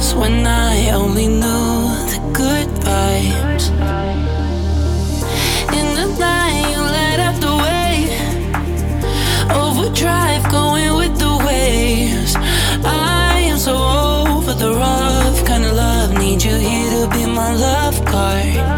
when I only knew the good vibes. In the night, you light up the way. Overdrive, going with the waves. I am so over the rough kind of love. Need you here to be my love card.